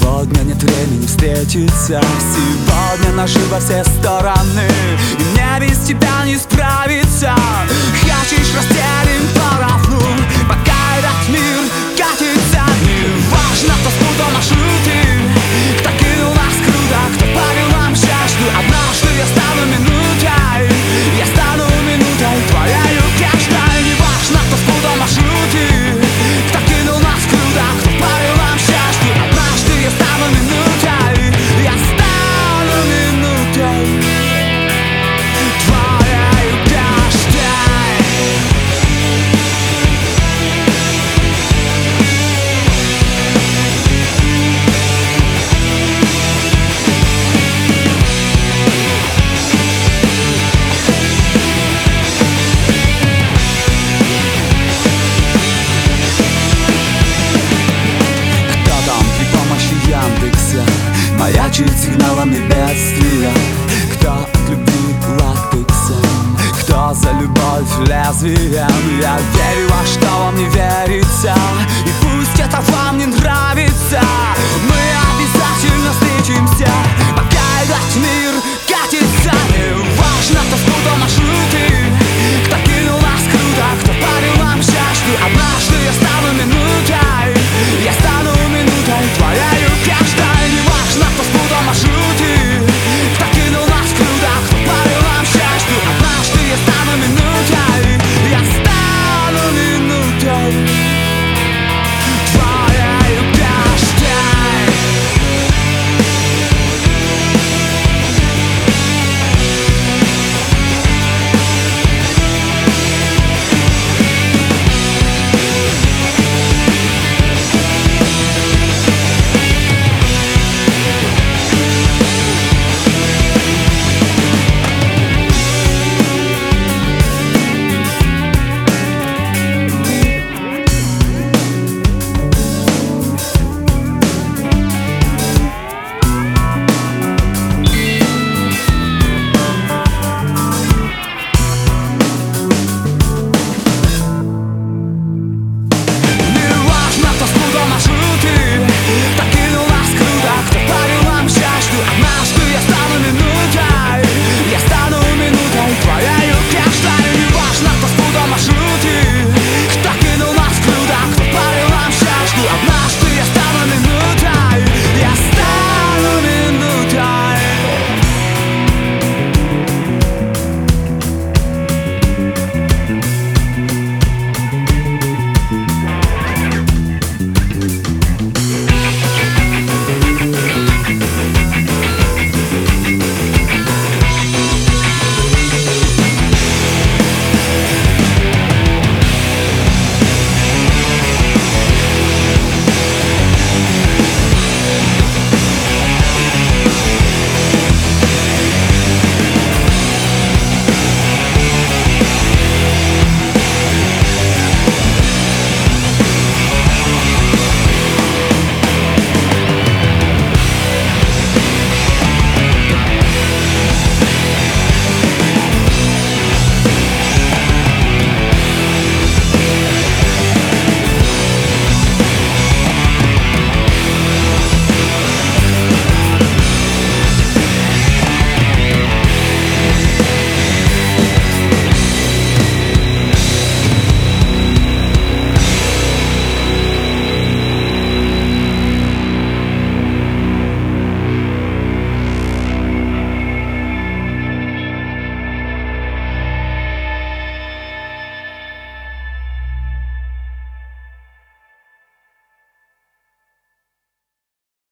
Сегодня нет времени встретиться, сегодня наши во все стороны, и мне без тебя не справиться. Хочешь, разделим поровну, пока этот мир катится. Не важно, кто спутал маршруты, кто кинул нас круто, кто палил нам жажду. Однажды я стану минутой, я стану минутой твоею каждой. Не важно, кто спутал маршруты, кто кинул нас круто, кто палил нам жажду. Однажды я стану минутой, я стану минутой твоею каждой. Кто там при помощи Яндекса маячит сигналами бедствия? Кто от любви латексом, кто за любовь лезвием? Я верю во что вам не верится, и пусть это вам не нравится.